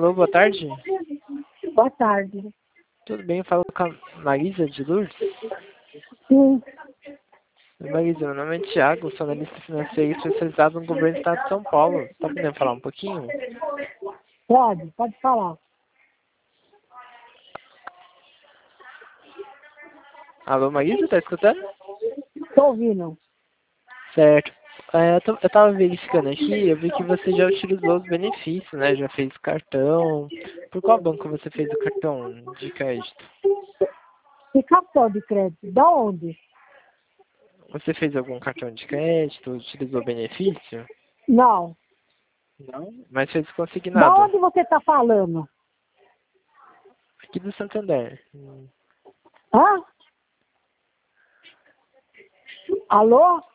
Alô, boa tarde. Boa tarde. Tudo bem? Falo com a Marisa de Lourdes. Sim. Marisa, meu nome é Thiago, sou analista financeiro especializado no governo do estado de São Paulo. Está podendo falar um pouquinho? Pode falar. Alô, Marisa, tá escutando? Estou ouvindo. Certo. Eu tava verificando aqui, eu vi que você já utilizou os benefícios, né? Já fez cartão. Por qual banco você fez o cartão de crédito? E cartão de crédito? Da onde? Você fez algum cartão de crédito? Utilizou benefício? Não. Não. Mas fez Da consignado? onde você está falando? Aqui do Santander. Hã? Alô?